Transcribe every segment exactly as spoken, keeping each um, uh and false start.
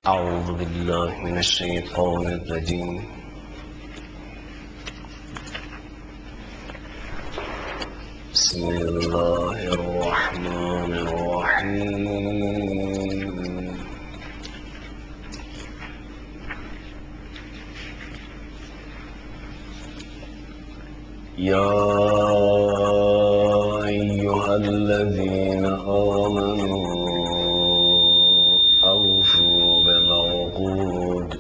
أعوذ بالله من الشيطان الرجيم. بسم الله الرحمن الرحيم. يا أيها الذين آمنوا أوفوا بالعقود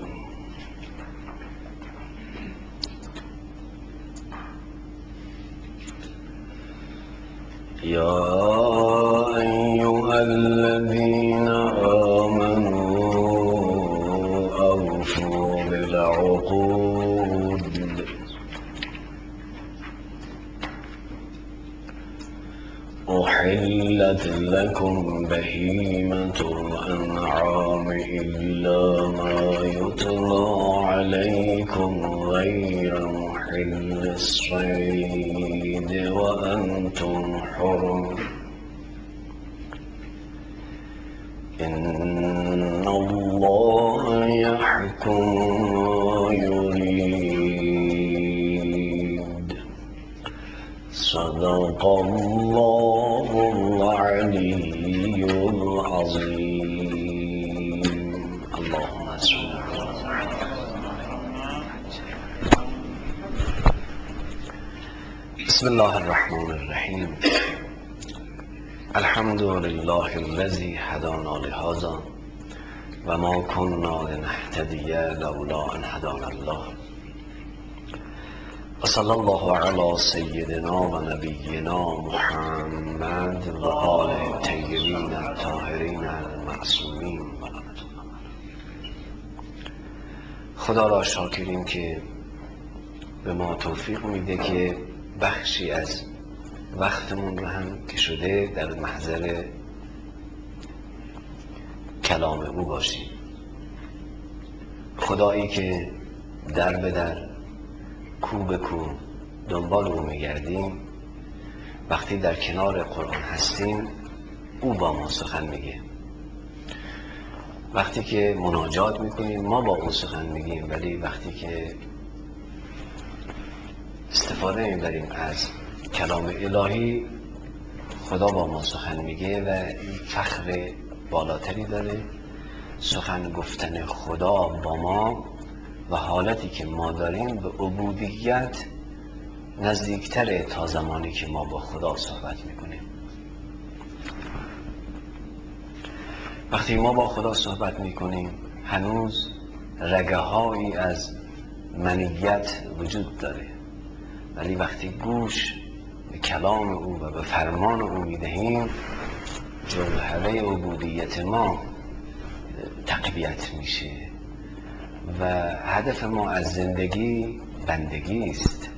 يا أيها الذين آمنوا أوفوا بالعقود أحلت لكم بهيمة الأنعام إلا ما يتلى عليكم غير محل الصيد وأنتم حرم إن الله يحكم ما يريد. صدق الله العلي العظيم. اللهم صل على محمد. بسم الله الرحمن الرحیم. الحمد لله الذي هدانا لهذا و ما كنا لنهتدي لولا ان هدانا الله. و صلی الله علی سیدنا و نبینا محمد و آله الطیبین الطاهرین المعصومین. خدا را شاکریم که به ما توفیق میده که بخشی از وقتمون رو هم که شده در محضر کلام او باشیم. خدایی که در به در کو به کو دنبال او میگردیم، وقتی در کنار قرآن هستیم او با ما سخن میگه. وقتی که مناجات میکنیم ما با او سخن میگیم، ولی وقتی که استفاده میبریم از کلام الهی خدا با ما سخن میگه و این فخر بالاتری داره. سخن گفتن خدا با ما و حالتی که ما داریم به عبودیت نزدیکتره تا زمانی که ما با خدا صحبت میکنیم. وقتی ما با خدا صحبت میکنیم هنوز رگه هایی از منیت وجود داره، ولی وقتی گوش به کلام او و به فرمان او میدهیم جوهره عبودیت ما تقویت میشه و هدف ما از زندگی بندگی است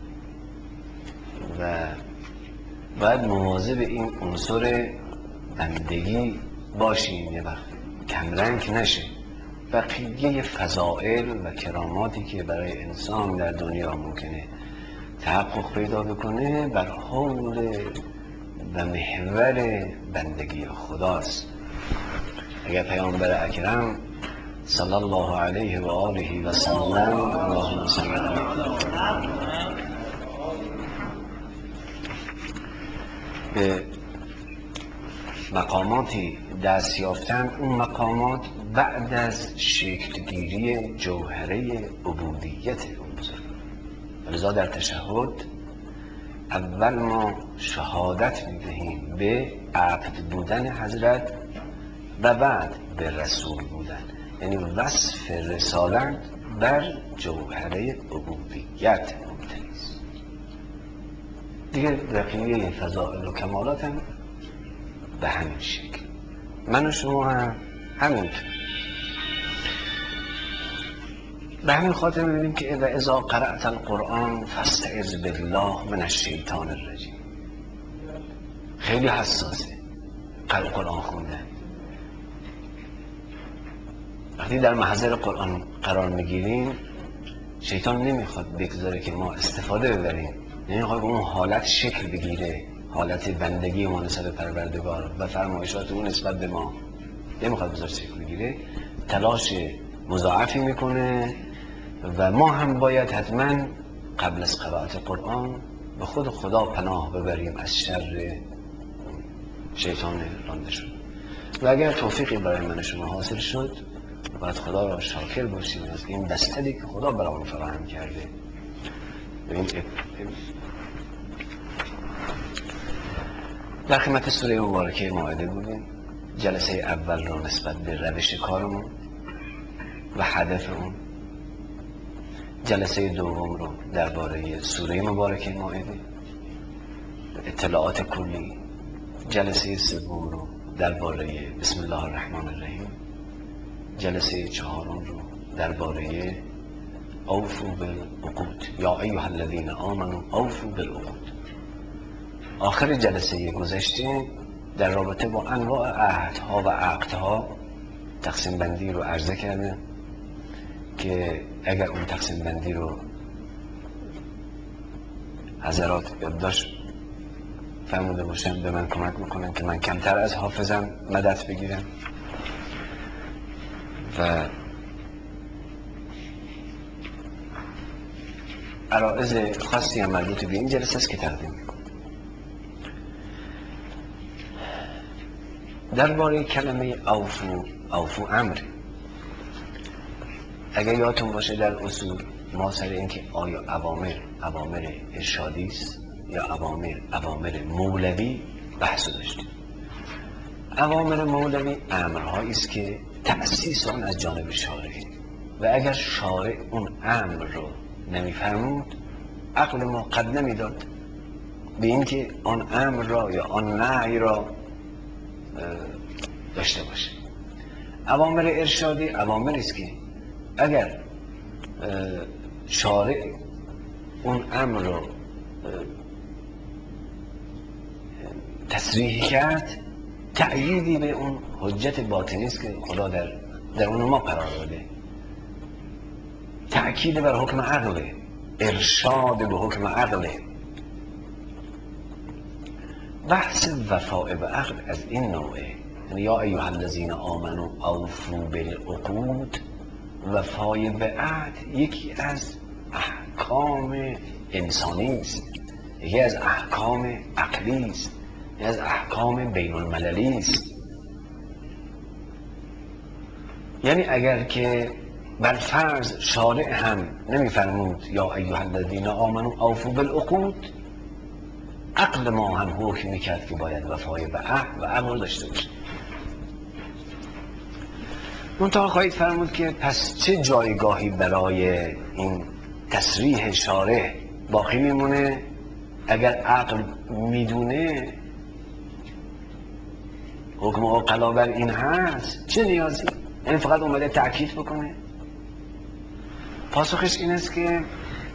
و باید مواظب این عنصر بندگی باشیم، یه وقت کمرنگ نشه. بقیه فضائل و کراماتی که برای انسان در دنیا ممکنه تحقق پیدا بکنه بر حول و محور بندگی خداست. اگر پیامبر اکرم صلی الله علیه و آله و سلم اللهم صل علیه به مقاماتی دست یافتن، اون مقامات بعد از شکلگیری جوهره عبودیت اون بزرگ. لذا در تشهد اول ما شهادت میدهیم به عبد بودن حضرت و بعد به رسول بودن، یعنی وصف رسالت بر جوهره عبودیت مبتنی است. دیگه بقیه فضائل و کمالات هم به همین شکل. من و شما هم همینطور. به همین خاطر ببینیم که اذا اذا قرأت القرآن فاستعذ بالله من الشیطان الرجیم. خیلی حساسه قرآن خوندن. وقتی در محضر قرآن قرار میگیریم شیطان نمیخواد بگذاره که ما استفاده ببریم، نمیخواد اون حالت شکل بگیره، حالت بندگی ما نسبت پروردگار و فرمایشات اون نسبت به ما. نمیخواد بذار شکل بگیره، تلاش مضاعفی میکنه و ما هم باید حتما قبل از قرائت قرآن به خود خدا پناه ببریم از شر شیطان رانده شد. و اگر توفیقی برای من شما حاصل شد باید خدا را شاکر باشیم از این بستری که خدا برامون فراهم کرده. این در خدمت سوره مبارکه مائده بودیم. جلسه اول را نسبت به روش کارمون و هدف اون، جلسه دوم رو درباره سوره مبارکه مائده اطلاعات کلی، جلسه سوم رو درباره بسم الله الرحمن الرحیم، جلسه چهارم رو درباره اوفوا بالعقود یا ایها الذین آمنوا اوفوا بالعقود. آخر جلسه گذشته در رابطه با انواع عهدها و عقدها تقسیم بندی رو عرضه کردم که اگر اون تقسیم بندی رو حضرات یادداشت فرموده باشم به من کمک میکنن که من کمتر از حافظم مدد بگیرم. و عرائض خاصی هم مربوط به این جلسه است که تقدیم میکنم. درباره کلمه اوفو، اوفو امر، اگر یادتون باشه در اصول ما سر این که آیا اوامر اوامر ارشادی است یا اوامر اوامر مولوی بحث داشتیم. اوامر مولوی امرهایی است که تأسیس آن از جانب شارع و اگر شارع اون امر رو نمیفرمود عقل ما قد نمیداد به اینکه آن امر را یا آن نهی را داشته باشه. اوامر ارشادی اوامری است که اگر شارع اون امر رو تصریح کرد تأییدی به اون حجت باطنی است که خدا در در اون ما قرار داده، تأکید بر حکم عقله، ارشاد به حکم عقله. بحث وفاء به عقل از این نوعه، یعنی یا ایها الذین آمنوا اوفوا بالعقود. وفای به عهد یکی از احکام انسانی است، یکی از احکام عقلی است، یکی از احکام بین المللی است. یعنی اگر که بر فرض شارع هم نمیفرمود یا ایها الذین آمنوا اوفوا بالعقود، عقل ما هم حکم میکرد که باید وفای به عهد و امر داشته باشه. منتها خواهید فرمود که پس چه جایگاهی برای این تصریح شارع باقی میمونه؟ اگر عقل میدونه حکم عقلا بر این هست چه نیازی؟ یعنی فقط اومده تأکید بکنه؟ پاسخش این است که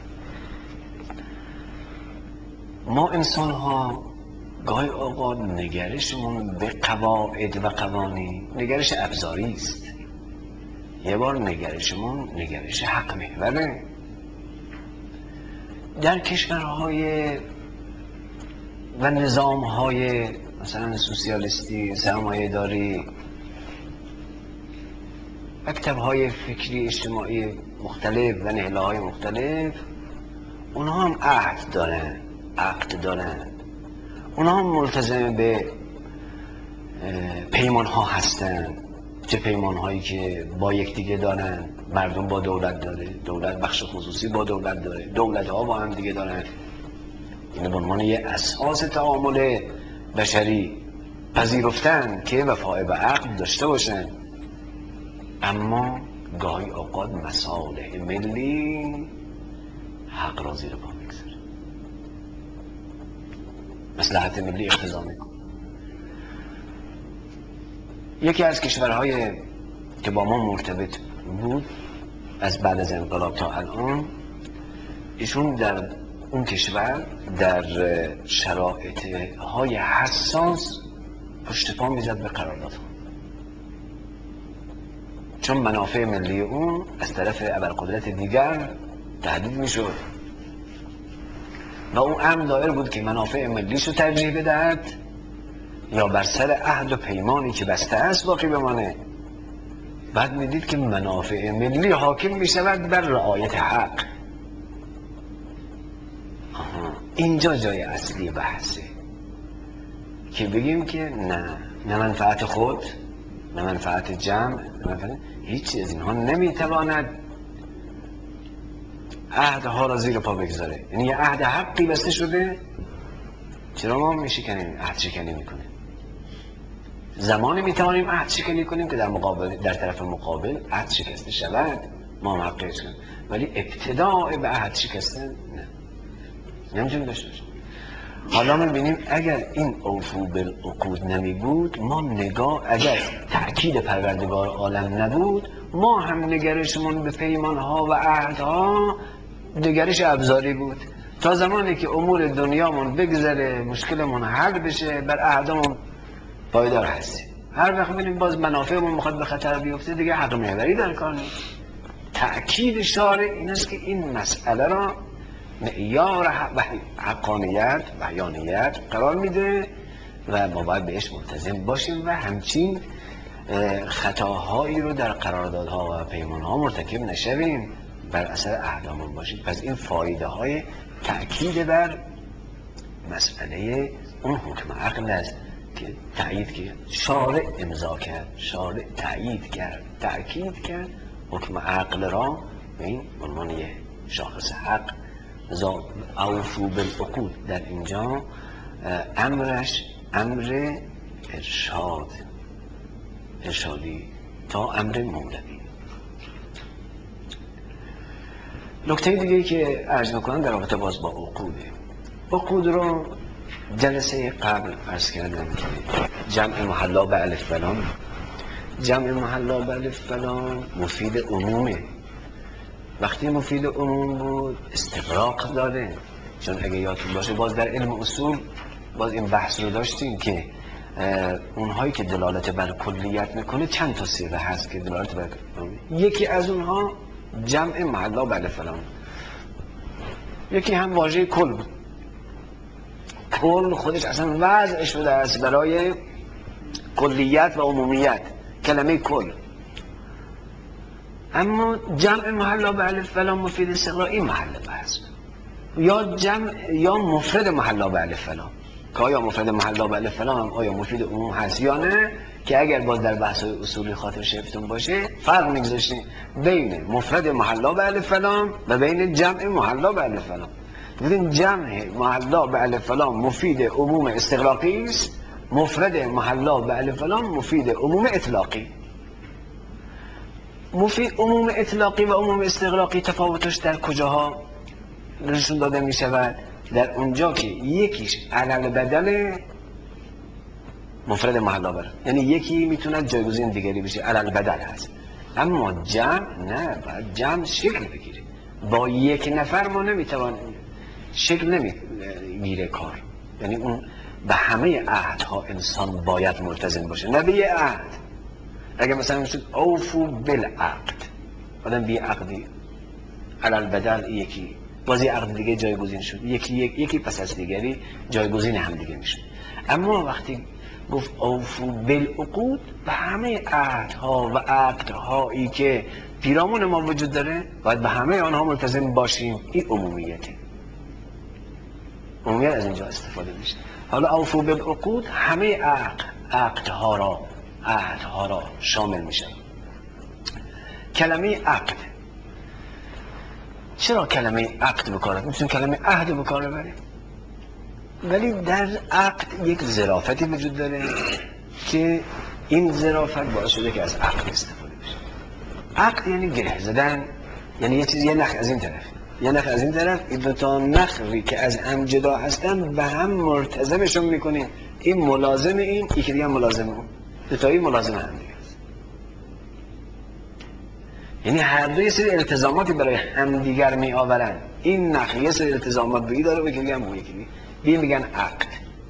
ما انسان ها گاهی اوقات نگرشمون به قواعد و قوانین نگرش ابزاری است. یه بار نگرشمون نگرش حق محوره. در کشورهای و نظامهای مثلا سوسیالیستی، سرمایه داری، مکتبهای فکری اجتماعی مختلف و نهله‌های مختلف، اونها هم عهد دارن، عقد دارن، اونها هم ملتزم به پیمان ها هستن. چه پیمان هایی که با یکدیگه دارن، مردم با دولت داره، دولت بخش خصوصی با دولت داره، دولت ها با هم دیگه دارن. این به عنوان یه اساس تعامل بشری پذیرفتن که وفای به عقد داشته باشن. اما گاهی اوقات مصالح ملی حق را زیر پا میگذاره، مصلحت ملی اقتضا میکنه. یکی از کشورهای که با ما مرتبط بود از بعد از انقلاب تا الان، ایشون در اون کشور در شرایط های حساس پشت پا میزد به قراردادها، چون منافع ملی اون از طرف ابرقدرت دیگر تهدید میشد و اون امر دایر بود که منافع ملیشو ترجیح بدهد یا بر سر عهد و پیمانی که بسته است باقی بمانه. بعد میدید که منافع ملی حاکم میشود بر رعایت حق. آها. اینجا جای اصلی بحثه که بگیم که نه نه منفعت خود، نه منفعت جمع، نه منفعت... هیچی از اینها نمیتواند عهدها را زیر پا بگذاره. یعنی یه عهد حقی بسته شده، چرا ما میشکنیم عهد شکنی میکنیم؟ زمانی میتوانیم عهد شکنی کنیم که در مقابل در طرف مقابل عهد شکسته شود، ما هم حقیقش کنیم، ولی ابتداء به عهد شکستن نه، نمیتونیم داشته باشیم. حالا میبینیم اگر این اوفو بالعقود نمی بود، ما نگاه اگر تأکید پروردگار عالم نبود، ما هم نگرشمون به پیمانها و عهدها نگرش ابزاری بود. تا زمانی که امور دنیامون بگذره، مشکلمون حل بشه، بر عهدمون پایدار هستیم. هر وقت میبینیم باز منافعمون میخواد به خطر بیفته، دیگه حق محوری در کار نیست. تأکید شارع این است که این مسئله را معیار حقانیت و بیانیت قرار میده و ما باید بهش ملتزم باشیم و همچین خطاهایی رو در قراردادها و پیمانها مرتکب نشویم، بر اثر احکاممون باشیم. پس این فایده های تأکید بر مسئله اون حکم عقل است که تأیید کرد، شارع امضا کرد، شارع تأیید کرد، تأکید کرد حکم عقل را به این عنوان شاخص حق. لذا اوفو بالعقود در اینجا امرش امر ارشاد، ارشادی تا امر مولوی. نکته دیگه که عرض میکنم در رابطه باز با عقوده. عقود رو جلسه قبل عرض کردم که جمع محلا به الف فلان، جمع محلا به الف فلان مفید عمومه. وقتی مفید عموم بود استغراق داره، چون اگه یادتون باشه باز در علم اصول باز این بحث رو داشتیم که اونهایی که دلالت بر کلیت میکنه چند تا صیغه هست که دلالت بر کلیت. یکی از اونها جمع محلا به الف فلان، یکی هم واژه کل بود. کل خودش اصلا وضع شده است برای کلیت و عمومیت، کلمه کل. اما جمع محلا به الف فلان مفید استغراق این محل بحث، یا جمع یا مفرد محلا به الف فلان که آیا مفرد محلا به الف فلان هم آیا مفید عموم هست یا نه، که اگر باز در بحث اصولی خاطر شفتون باشه فرق میگذاشتیم بین مفرد محلا به الف فلان و بین جمع محلا به الف فلان. ببین جمع محلا به الف فلان مفید عموم استغراقی است، مفرد محلا به الف فلان مفید عموم اطلاقی. مفید عموم اطلاقی و عموم استغراقی تفاوتش در کجاها نشون داده می شود؟ در اونجا که یکیش علل بدل مفرد محلا بره، یعنی یکی میتونه جایگزین دیگری بشه، علل بدل هست. اما جمع نه، باید جمع شکل بگیره. با یک نفر ما نمیتوان شکل نمیگیره کار، یعنی اون به همه عهدها انسان باید ملتزم باشه، نه به یه عهد. اگه مثلا میشد اوفو بالعقد، آدم بی عقدی علل بدل یکی بازی عقد دیگه جایگزین شد، یکی یک یکی پس از دیگری جایگزین هم دیگه میشد. اما وقتی گفت اوفو بالعقود، به همه عهدها و عقدهایی که پیرامون ما وجود داره باید به همه آنها ملتزم باشیم. این عمومیته، عمومیت از اینجا استفاده میشه. حالا اوفو بالعقود همه عقد عقدها را عهدها را شامل میشه. کلمه عقد، چرا کلمه عقد بکاره؟ میتونیم کلمه عهد بکاره بریم، ولی در عقد یک ظرافتی وجود داره که این ظرافت باعث شده که از عقد استفاده بشه. عقد یعنی گره زدن، یعنی یه چیز، یه نخ از این طرف یه نخ از این طرف، این دو تا نخی که از هم جدا هستن به هم مرتزمشون میکنیم. این ملازم این، یکی دیگه هم ملازم اون، دو تایی ملازم هم دیگه است. یعنی هر دو یه سری التزاماتی برای همدیگر می آورن. این نخ یه سری التزامات به این داره و یکی هم اون یکی دیگه، میگن عقد.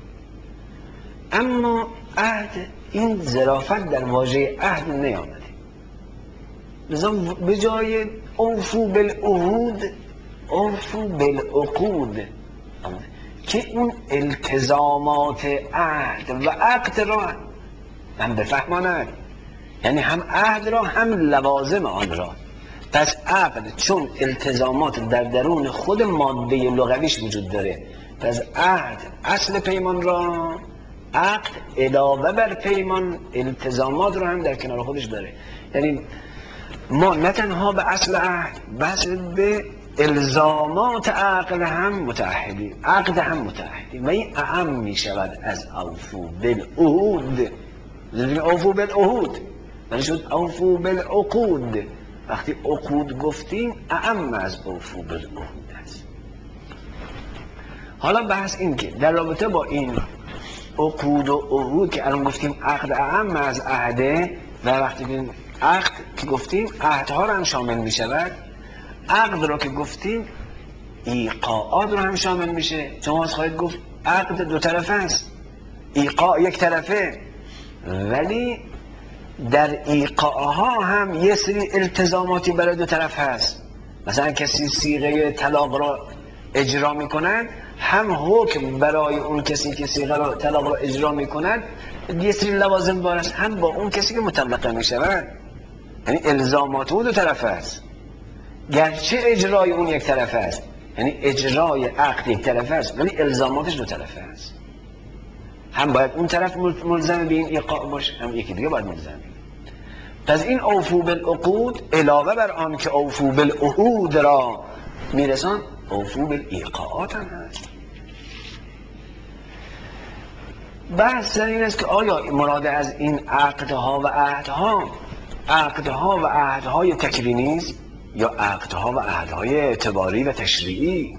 اما عهد، این ظرافت در واژه عهد نیامده. لذا به جای اوفو بالعهود اوفو بالعقود، که اون التزامات عهد و عقد را هم بفهماند، یعنی هم عهد را هم لوازم آن را. پس عقد چون التزامات در درون خود ماده لغویش وجود داره، پس عهد اصل پیمان را، عقد علاوه بر پیمان التزامات را هم در کنار خودش داره. یعنی ما نه تنها به اصل عهد بس به الزامات عقد هم متعهدیم، عقد هم متعهدیم و این اعم می شود از اوفو بالعهود. اوفو بالعهود ولی شد اوفو بالعقود. وقتی عقود گفتیم اعم از اوفو بالعهود است. حالا بحث این که در رابطه با این عقود و عهود که الان گفتیم عقد اعم از عهده، و وقتی که عقد که گفتیم عهدها رو هم شامل می شود، عقد رو که گفتیم ایقاعات رو هم شامل میشه. شما از خواهید گفت عقد دو طرفه است، ایقاع یک طرفه، ولی در ایقاعها هم یه سری التزاماتی برای دو طرف هست. مثلا کسی صیغه طلاق را اجرا میکند، هم حکم برای اون کسی که صیغه را طلاق را اجرا میکند یه سری لوازم دارد، هم با اون کسی که مطلقه میشود. یعنی الزامات او دو طرفه است، گرچه اجرای اون یک طرفه است. یعنی اجرای عقد یک طرفه است ولی الزاماتش دو طرفه است. هم باید اون طرف ملزم به این ایقاع باشه، هم یکی دیگه باید ملزم. پس این اوفو بالعقود علاوه بر آن که اوفو بالعهود را میرسان، اوفو بالایقاعات هم هست. بحث این است که آیا مراد از این عقدها و عهدها عقدها و عهدهای تکوینی است یا عقدها و عهدهای اعتباری و تشریعی؟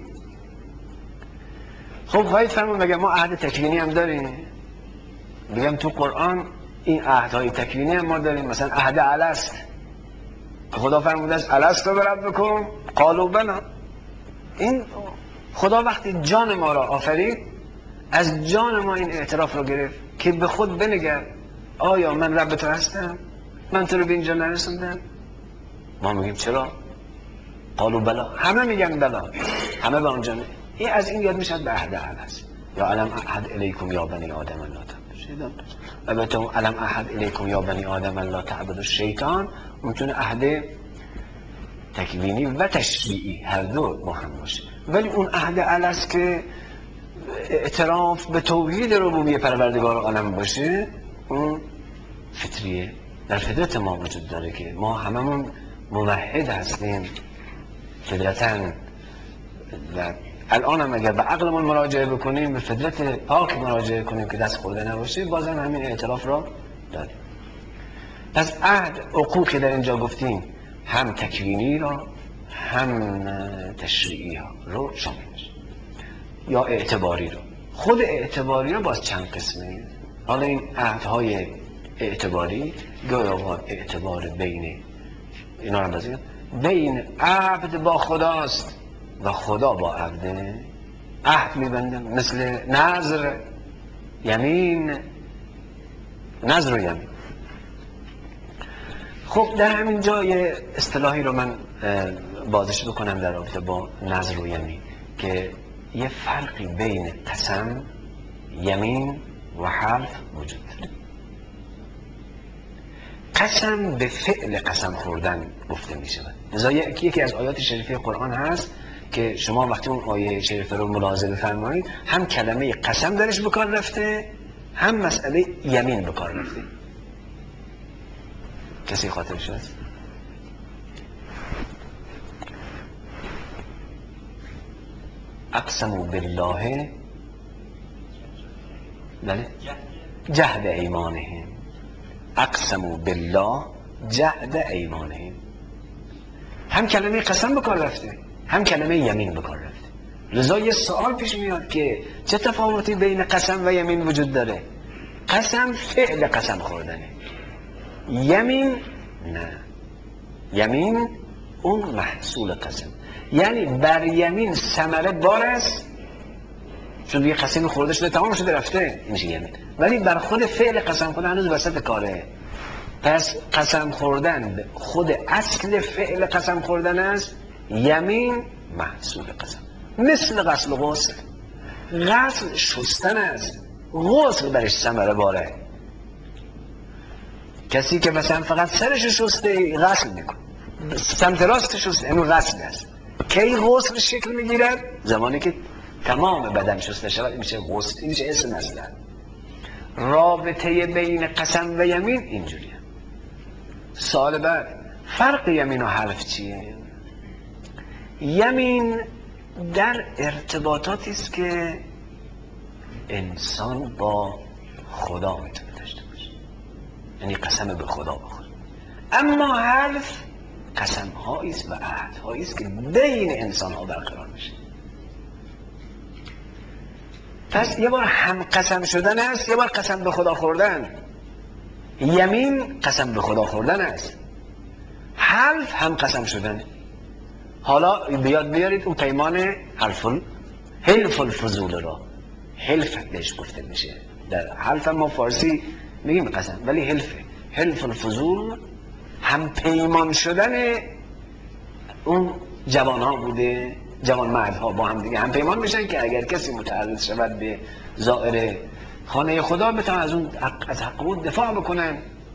خب خواهید فرمون بگم ما عهد تکوینی هم داریم. بگم تو قرآن این عهدهای تکوینی هم ما داریم. مثلا عهد الست، خدا فرموده است الست رو برد بکن قالوا بلی. این خدا وقتی جان ما را آفرید از جان ما این اعتراف رو گرفت که به خود بنگر آیا من رب تو هستم؟ من تو رو به اینجا نرسوندم؟ ما میگیم چرا؟ قالوا بلی. همه میگن بلی، همه به اونجا. این از این یاد میشد به عهد الست. یا علم احد الیکم یا بنی آدم لا تعبدوا البته علم احد الیکم یا بنی آدم لا تعبدوا الشیطان میتونه عهد تکوینی و تشریعی هر دو با هم باشه. ولی اون عهد الست که اعتراف به توحید ربوبیت پروردگار عالم باشه، اون فطریه، در فطرت ما وجود داره که ما هممون موحد هستیم فطرتاً. و الان هم اگر به عقلمون مراجعه بکنیم، به فطرت پاک مراجعه کنیم که دست خورده نباشه، بازم همین اعتراف را داریم. پس عهد عقود که در اینجا گفتیم هم تکوینی را هم تشریعی ها رو شامل میشه، یا اعتباری رو. خود اعتباری رو باز چند قسمه. حالا این عهدهای اعتباری گاهی اعتبار بین اینا رو بزنیم، بین عبد با خداست و خدا با عبده. عهد میبندن مثل نذر، یمین، نذر و یمین. خب در همین جای اصطلاحی رو من بازش بکنم در رابطه با نذر و یمین که یه فرقی بین قسم، یمین و حلف وجود داره. قسم به فعل قسم خوردن گفته می شود. لذا یکی از آیات شریفه قرآن هست که شما وقتی اون آیه شریفه رو ملاحظه بفرمایید، هم کلمه قسم درش بکار رفته، هم مسئله یمین بکار رفته. کسی خاطرش هست؟ اقسموا بالله بله جهد ایمانهم، اقسموا بالله جهد ایمانهم. هم کلمه قسم بکار رفته، هم کلمه یمین بکار رفته. لذا یه سوال پیش میاد که چه تفاوتی بین قسم و یمین وجود داره؟ قسم فعل قسم خوردنه، یمین نه، یمین اون محصول قسم. یعنی بر یمین ثمره بار است، چون دیگه قسم خورده شده تمام شده رفته، این میشه یمین. ولی بر خود فعل قسم خوردن هنوز وسط کاره. پس قسم خوردن خود اصل فعل قسم خوردن است، یمین محصول قسم. مثل غسل و غسل، غسل شستن است، غسل برش ثمره باره. کسی که مثلا فقط سرش شسته غسل میکنه، سمت راست شسته، این غسل است. کی غسل شکل میگیرد؟ زمانی که تمام بدن شسته شود، این میشه غسل، این میشه اسم مصدر. رابطه بین قسم و یمین اینجوریه. سوال بعد، فرق یمین و حلف چیه؟ یمین در ارتباطاتی است که انسان با خدا میتونه داشته باشه، یعنی قسم به خدا بخوره. اما حلف قسم هایی است و عهد هایی است که بین انسان ها برقرار میشه. پس یه بار هم قسم شدن است، یه بار قسم به خدا خوردن. یمین قسم به خدا خوردن است، حلف هم قسم شدن. حالا بیاد بیارید اون پیمان حلف حلف الفضول را، حلف بهش گفته میشه. در حلف ما فارسی میگیم قسم، ولی حلف حلف الفضول هم پیمان شدن اون جوان ها بوده، جوان مرد ها با هم دیگه هم پیمان میشن که اگر کسی متعرض شود به زائر خانه خدا بتونن از اون از حق اون دفاع بکنن.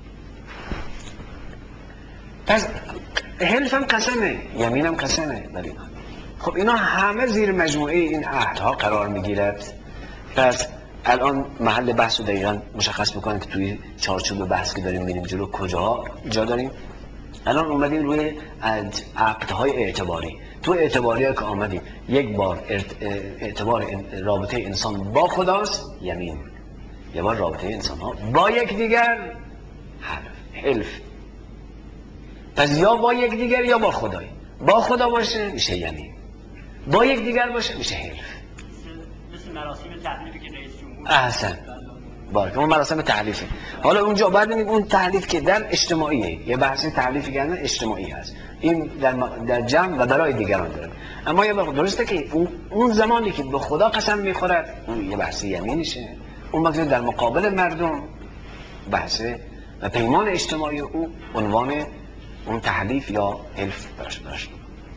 پس حلف هم قسمه، یمین هم قسمه. ولی خب اینا همه زیر مجموعه این عهدها قرار میگیرد. پس الان محل بحث رو دقیقا مشخص بکنم که توی چارچوب بحث که داریم میریم جلو کجاها جا داریم. الان اومدیم روی عقدهای اعتباری. تو اعتباری که آمدیم، یک بار اعتبار رابطه انسان با خداست یمین، یک بار رابطه انسان ها با یک دیگر حلف حلف. پس یا با یک دیگر یا با خدای. با خدا باشه میشه یمین، با یک دیگر باشه میشه حلف. مثل مراسم تحلیفی که رئیس جمهور احسن بارک، اون مراسم تحلیفه. حالا اونجا بعد میگم اون تحلیف که در اجتماعیه، یه بحث تحلیفی کردن اجتماعی هست، این در, در جمع و برای دیگران داره. اما یه درسته که اون, اون زمانی که به خدا قسم میخورد اون یه بحث یمینشه، اون وقتی در مقابل مردم بحث و پیمان اجتماعی او عنوان اون تحلیف یا حلف باشه باشه.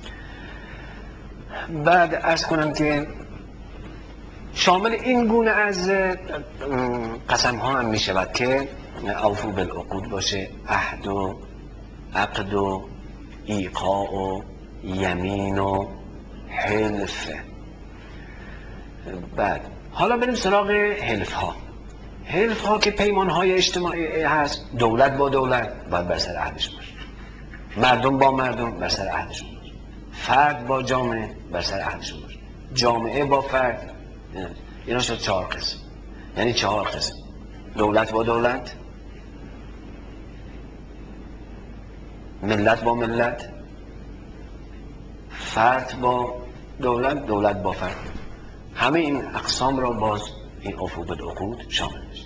بعد عرض کنم که شامل این گونه از قسم ها هم می شود که اوفو بالعقود باشه، عهد و عقد و ایقاع و یمین و حلف. بعد حالا بریم سراغ حلف ها. حلف ها که پیمان های اجتماعی هست، دولت با دولت باید بر سر عهدش باشه، مردم با مردم بر سر عهدشون باشه، فرد با جامعه بر سر عهدشون باشه، جامعه با فرد. اینا شد چهار قسم، یعنی چهار قسم: دولت با دولت، ملت با ملت، فرد با دولت، دولت با فرد. همه این اقسام را باز این اوفو بالعقود شامل میشه.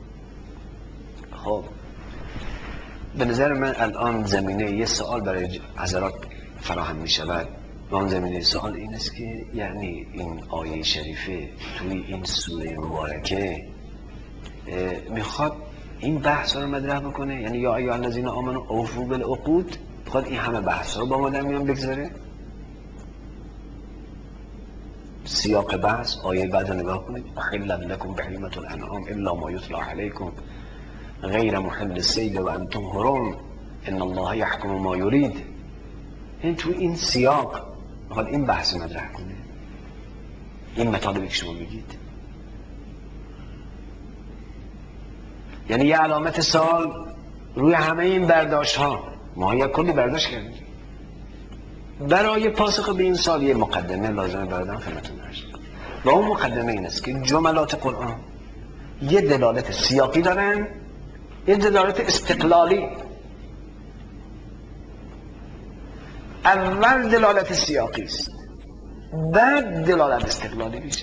خب به نظر من الان زمینه یه سوال برای حضرات فراهم می شود و اون زمینه سوال این است که یعنی این آیه شریفه توی این سوره مبارکه میخواد این بحث رو مطرح بکنه، یعنی یا ایها الذین آمنوا اوفوا بالعقود، میخواد این همه بحث رو با ما در میان بگذاره؟ سیاق بحث آیه بعد رو نگاه کنید: احل لکم بهیمة الانعام الا ما یتلی علیکم غیر محل الصید و انتم حرم ان الله یحکم ما یرید. این تو این سیاق میخواد این بحث مطرح کنه، این مطالبی که شما میگید. یعنی یه علامت سوال روی همه این برداشت ها. ما یک کلی برداشت کردیم. برای پاسخ به این سوال یه مقدمه لازمه بردم خدمتتون عرض کنم و اون مقدمه این است که جملات قرآن یه دلالت سیاقی دارن، یه دلالت استقلالی. اول دلالت سیاقی است، بعد دلالت استقلالی میشه.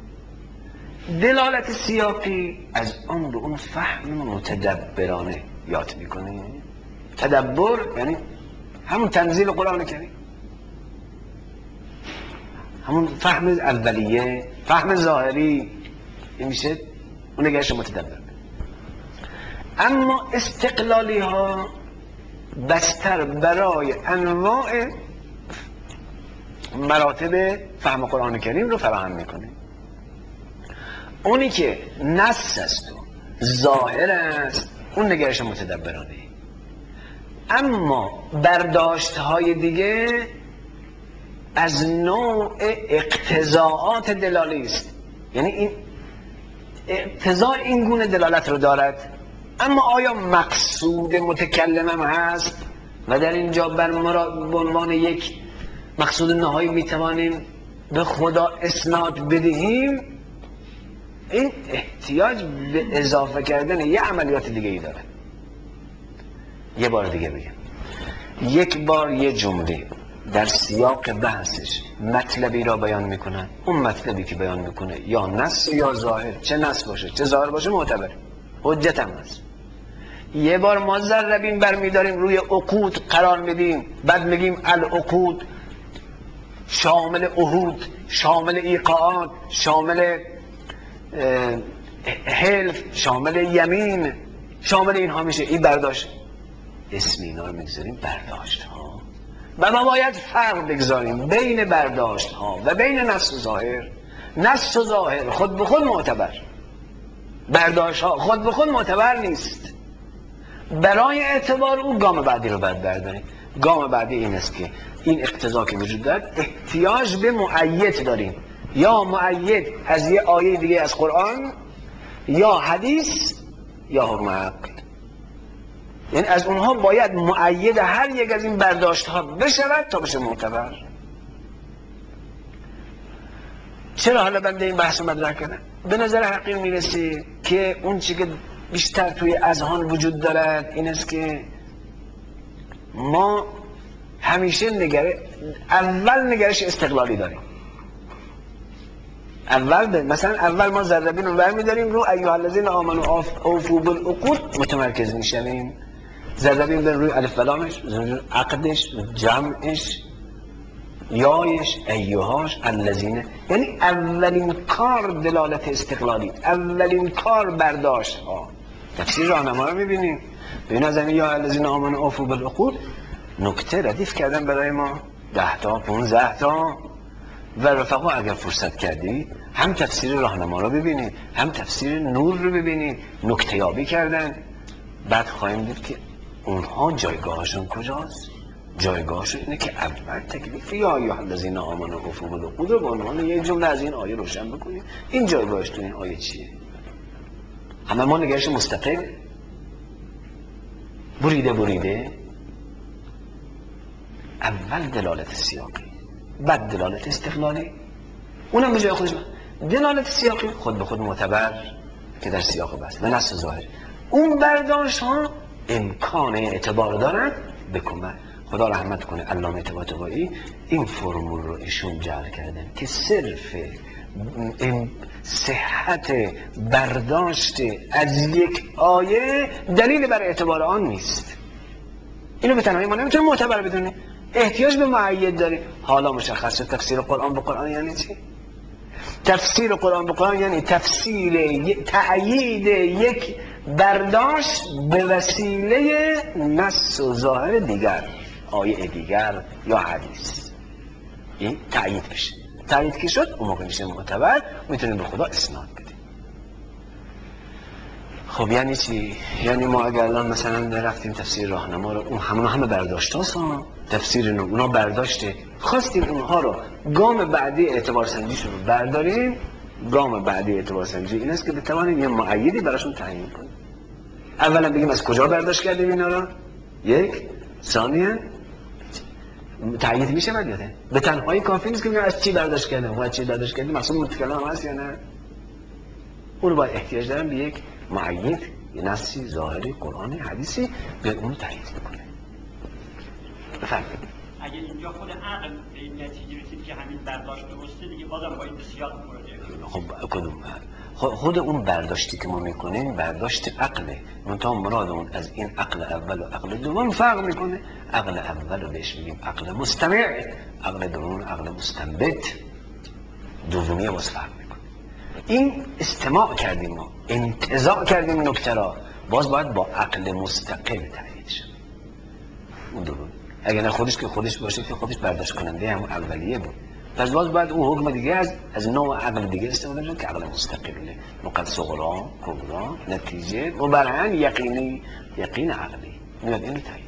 دلالت سیاقی از آن به اون فهم متدبرانه یاد میکنه. تدبر یعنی همون تنزیل قرآن کریم، همون فهم اولیه، فهم ظاهری، این میشه اون نگهش متدبر. اما استقلالی ها بستر برای انواع مراتب فهم قرآن کریم رو فراهم میکنه. اونی که نص است و ظاهر است اون نگرش متدبرانه. اما برداشت های دیگه از نوع اقتضاعات دلالی است، یعنی این اقتضاع این گونه دلالت رو دارد، اما آیا مقصود متکلمم هست و در اینجا بر مراد به عنوان یک مقصود نهایی میتوانیم به خدا اسناد بدهیم؟ این احتیاج به اضافه کردن یه عملیات دیگه ای داره. یه بار دیگه بگم، یک بار یه جمله در سیاق بحثش مطلبی را بیان میکنن، اون مطلبی که بیان میکنه یا نص یا ظاهر، چه نص باشه چه ظاهر باشه معتبر، حجت هم هست. یه بار ما ذربین برمیداریم روی عقود قرار میدیم، بعد میگیم العقود شامل عهود، شامل ایقاعات، شامل حلف، شامل یمین، شامل اینها میشه. این برداشت اسم اینا رو میگذاریم برداشت ها و ما باید فرق بگذاریم بین برداشت ها و بین نص و ظاهر. نص و ظاهر خود به خود معتبر، برداشت ها خود به خود معتبر نیست. برای اعتبار او گام بعدی رو باید برداریم. گام بعدی این است که این اقتضا که وجود دارد احتیاج به مؤید داریم، یا مؤید از یه آیه دیگه از قرآن، یا حدیث، یا حکم عقل. یعنی از اونها باید مؤید هر یک از این برداشت ها بشود تا بشه معتبر. چرا حالا بنده این بحث رو مطرح کردم؟ به نظر حقیر میرسه که اون چی که بیشتر توی اذهان وجود دارد این است که ما همیشه نگره اول نگرش استقلالی داریم. اول به مثلا اول ما ذربین رو برمی‌داریم رو ایها الذین آمنوا اوفوا بالعقود متمرکز میشیم. ذربین به روی الف و لامش، عقدش، جمعش، یایش، ایهاش، الذین، یعنی اولین کار دلالت استقلالی، اولین کار برداشت ها. تفسیر راهنما رو می‌بینیم. ببین از این یا الذین آمنوا اوفوا بالعقود نکته ردیف کردن برای ما ده تا پانزده تا و رفقا اگر فرصت کردی هم تفسیر راهنما رو ببینید هم تفسیر نور رو ببینید، نکته یابی کردن. بعد خواهیم دید که اونها جایگاهشون کجاست. جایگاهشون اینه که اول تکلیف یا ایها الذین آمنوا اوفوا بالعقود رو به عنوان یک جمله از این آیه روشن بکنید. این جایگاهش تو این آیه چیه؟ همه ما نگرش مستقل بریده بریده، اول دلالت سیاقی بعد دلالت استقلالی، اونم به جای خودش. دلالت سیاقی خود به خود معتبر که در سیاق بس و نص ظاهر. اون برداشت ها امکان اعتبار دارن بکنن. خدا رحمت کنه علامه طباطبایی این فرمول رو ایشون جعل کردن که صرف این صحت برداشت از یک آیه دلیل بر اعتبار آن نیست. اینو به تنهایی ما نمیتونیم معتبر بدونیم، احتیاج به مؤید داریم. حالا مشخصه تفسیر قرآن به قرآن یعنی چی؟ تفسیر قرآن به قرآن یعنی تفسیر تأیید یک برداشت به وسیله نص و ظاهر دیگر، آیه دیگر یا حدیث. این تأیید بشه. تأیید که شد اون موقع میشه معتبر، میتونیم به خدا اسناد بدیم. خب یعنی چی؟ یعنی ما اگر الان مثلا رفتیم تفسیر راهنما رو، اون همون همه برداشت هاست، تفسیر نو اونا برداشته، خواستیم اونها رو گام بعدی اعتبار سنجیشون رو برداریم. گام بعدی اعتبار سنجی این است که بتوانیم یه مؤیدی براشون تعیین کنیم. اولا بگیم از کجا برداشت کردیم اینا رو، یک، ثانیاً تایید میشه مدیده. به تنهایی کافی نیست که بگیم از چی برداشت کردیم، از چی برداشت کردیم، مقصود متکلم هم هست یا نه. اون باید احتیاج دارم به یک مؤید، یه نصی ظاهری قرآنی حدیثی به اون تایید بکنه. بفرمایید. اگه اینجا خود عقل به این نتیجه رسید که همین برداشت درسته، دیگه بازم باید به سیاق مراجعه کنیم. خب کدوم خود اون برداشتی که ما میکنیم برداشت عقله، منتها مرادمون از این عقل اول و عقل دوم فرق میکنه. عقل اول رو بهش میگیم عقل مستمع، عقل دوم عقل مستنبط. دومیه باز فرق میکنه. این استماع کردیم، ما انتزاع کردیم نکته را، باز باید با عقل مستقل تایید شد. اون دوم اگر نه خودش که خودش باشه که خودش برداشت کننده هم اولیه بود، پس باز باید اون حکم دیگه از از نوع عقل دیگه استفاده شد که عقل مستقله، مقد صغرا کبرا نتیجه مبرهن یقینی یقین عقلی میاد اینو تایید.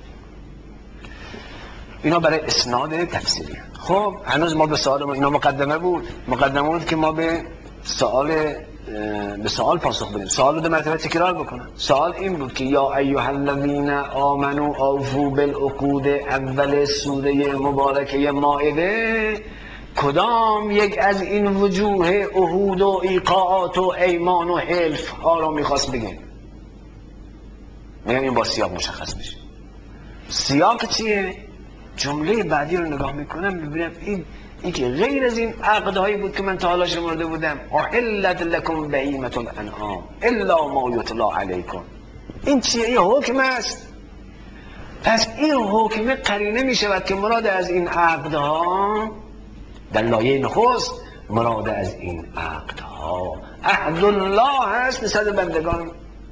اینا برای اسناد تفسیری. خب هنوز ما به سوال ما اینا مقدمه بود، مقدمه بود که ما به سوال به سوال پاسخ بدیم. سوال رو دو مرتبه تکرار بکنم. سوال این بود که یا ایها الذین آمنوا اوفوا بالعقود، اول سوره مبارکه مائده کدام یک از این وجوه عهود و ایقاعات و ایمان و حلف ها رو میخواست بگیم؟ میگم این با سیاق مشخص میشه. سیاق چیه؟ جمله بعدی رو نگاه میکنم میبینم این این که غیر از این عقدهایی بود که من تا حالا شمرده بودم، احلت لکم بهیمة الانعام الا ما یتلی علیکم. این چیه؟ این حکم است. پس این حکم قرینه میشود که مراد از این عقدها در لایه نخست، مراد از این عقدها عهد الله هست نسبت بندگان.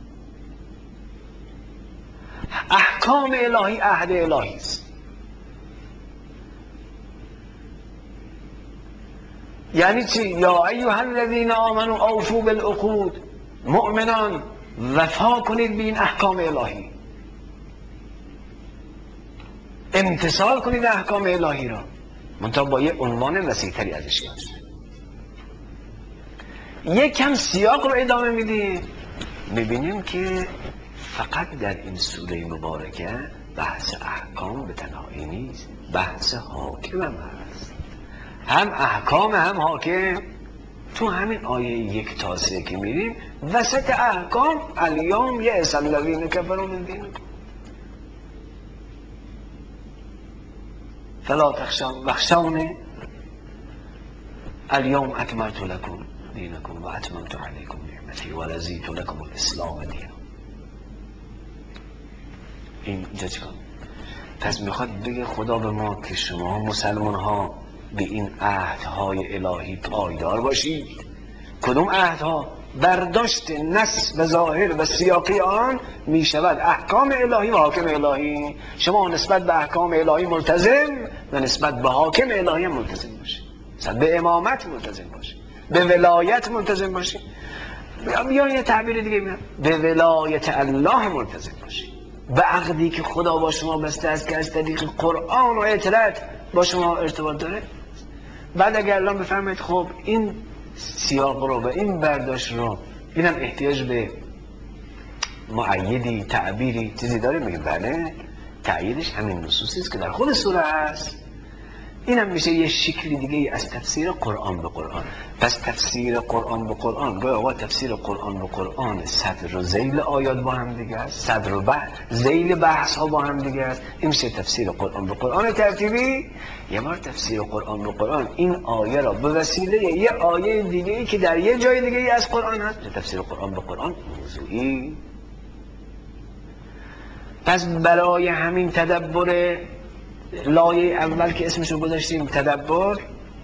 احکام الهی عهد الهی است. یعنی چی؟ یا ایها الذین آمنوا اوفوا بالعقود، مؤمنان وفا کنید به این احکام الهی، امتثال کنید احکام الهی را، منتها با یه عنوان وسیع‌تری ازش یاد شد. یک کم سیاق رو ادامه میدیم میبینیم که فقط در این سوره مبارکه بحث احکام به تنهایی نیست، بحث حاکم هم هست. هم احکام هم حاکم. تو همین آیه یک تا سه که میریم وسط احکام الیوم یئس الذین کفروا من دینکم فلا تخشون واخشونی الیوم اکملت لکم دینکم و اتممت علیکم نعمتی و رضیت لکم الاسلام دینا. این اینجا چیکار؟ پس میخواد بگه خدا به ما که شما مسلمان ها به این عهدهای الهی پایدار باشید. کدوم عهدها؟ برداشت نص و ظاهر و سیاقی آن می شود احکام الهی و حاکم الهی. شما نسبت به احکام الهی ملتزم و نسبت به حاکم الهی ملتزم باشید. مثلا به امامت ملتزم باشید، به ولایت ملتزم باشید، یا یه تعبیر دیگه میگم به ولایت الله ملتزم باشید، به عقدی که خدا با شما بسته است که از طریق قرآن و اطاعت با شما ارتباط داره. بعد اگر الان بفرمایید خب این سیاق رو و این برداشت رو اینم احتیاج به معیدی تعبیری چیزی داره؟ میگه بله، تعییدش همین نصوصی است که در خود سوره است. اینم میشه یه شکلی دیگه از تفسیر قرآن به قرآن. پس تفسیر قرآن به قرآن گویا آقا تفسیر قرآن به قرآن صدر و ذیل آیات با هم دیگه است، صدر و بحث ذیل بحث ها با هم دیگه است. این میشه تفسیر قرآن به قرآن ترتیبی. یه بار تفسیر قرآن به قرآن این آیه را به وسیله یه آیه دیگه ای که در یه جای دیگه ای از قرآن هست تفسیر قرآن به قرآن موضوعی. پس برای همین تدبر لایه اول که اسمشو گذاشتیم تدبر،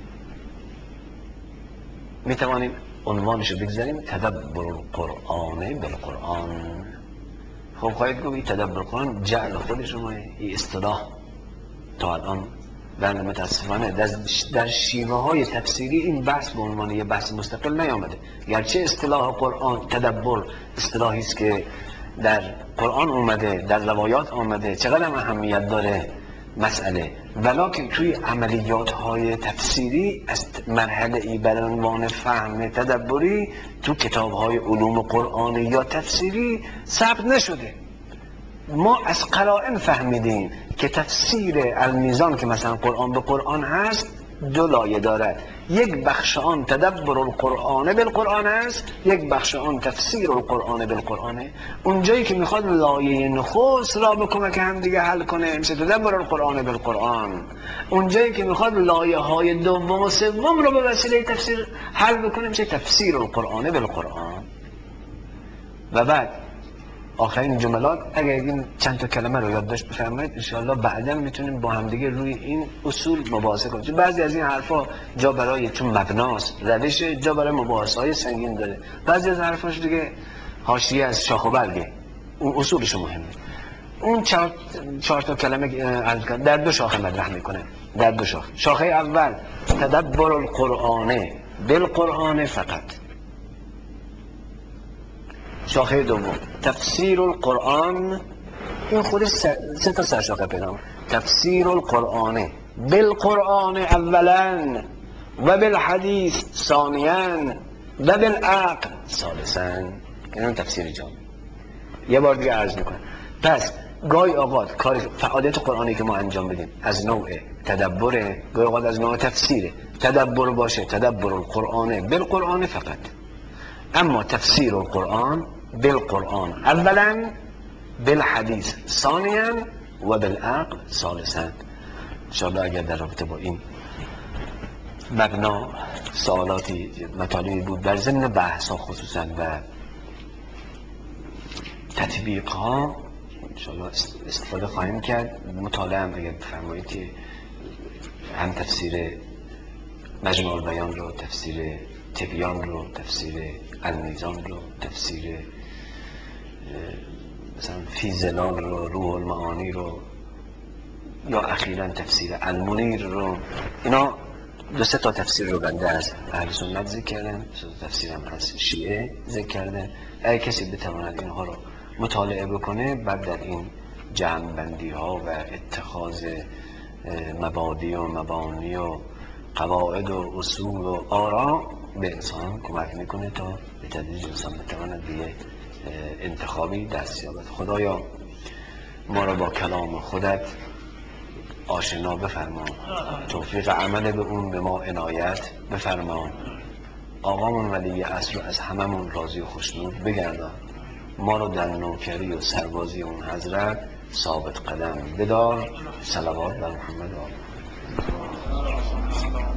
میتوانیم عنوانشو بگذاریم تدبر القرآن بالقرآن. خب خواهید گویی تدبر قرآن جعل خودش رو این اصطلاح تا الان در متاسفانه در شیوه های تفسیری این بحث به عنوان یه بحث مستقل نیامده. گرچه اصطلاح قرآن تدبر اصطلاحی است که در قرآن اومده، در روایات آمده، چقدر اهمیت داره مسئله، ولکن توی عملیات های تفسیری از مرحله ای بر عنوان فهم تدبری تو کتاب های علوم قرآنی یا تفسیری ثبت نشده. ما از قرائن فهمیدیم که تفسیر المیزان که مثلا قرآن به قرآن هست دو لایه دارد، یک بخش آن تدبر القرآن بالقرآن است، یک بخش آن تفسیر القرآن بالقرآن. اونجایی که میخواد لایه نخست را به کمک هم دیگه حل کنه میشه تدبر القرآن بالقرآن، اونجایی که میخواد لایه های دوم و سوم رو به وسیله تفسیر حل بکنه میشه تفسیر القرآن بالقرآن. و بعد آخرین جملات اگر این چند تا کلمه رو یادداشت بفرمایید انشاءالله بعدا میتونیم با هم دیگه روی این اصول مباحثه کنیم. بعضی از این حرفا جا برای چون مبناست روش، جا برای مباحثه های سنگین داره. بعضی از حرفاش دیگه حاشیه از شاخ و برگه، اون اصولش مهمه. اون چهار, چهار تا کلمه عرض کردم در دو شاخه مطرح میکنه. در دو شاخه. شاخه اول تدبر القرآن بالقرآن فقط. شاخه دوم تفسیر القرآن، این خود سه تا سر شاخه پیدا. تفسیر القرآن بالقرآن اولا و بالحدیث ثانیا و بالعقل ثالثا. این تفسیر جامع. یه بار دیگه عرض میکنم. پس گاهی اوقات کار فعالیت قرآنی که ما انجام بدیم از نوع تدبره، گاهی اوقات از نوع تفسیره. تدبر باشه تدبر القرآن بالقرآن فقط، اما تفسیر القرآن بالقرآن اولا بالحدیث ثانیا و بالعقل ثالثا. انشاءالله اگر در رابطه با این مبنا سوالاتی مطالبی بود در ضمن بحث ها خصوصا و تطبیق ها انشاءالله استفاده خواهیم کرد. مطالعه هم اگر بفرمایید که هم تفسیر مجموع البیان رو، تفسیر تبیان رو، تفسیر المیزان رو، تفسیر مثلا فی ظلال رو، روح المعانی رو، یا اخیراً تفسیر المنیر رو، اینا دو سه تا تفسیر رو بنده از اهل سنت ذکر کردم، دو تا تفسیر هم از شیعه ذکر کردم. اگه کسی بتواند اینها رو مطالعه بکنه بعد در این جمع بندی ها و اتخاذ مبادی و مبانی و قواعد و اصول و آرا به انسان کمک میکنه تا به تدریج انسان بتواند به انتخابی دست یابد. خدایا ما را با کلام خودت آشنا بفرما، توفیق عمل به اون به ما عنایت بفرما. آقامون ولی عصر از هممون راضی و خوشنود بگردان. ما رو در نوکری و سربازی اون حضرت ثابت قدم بدار. صلوات بر محمد و آل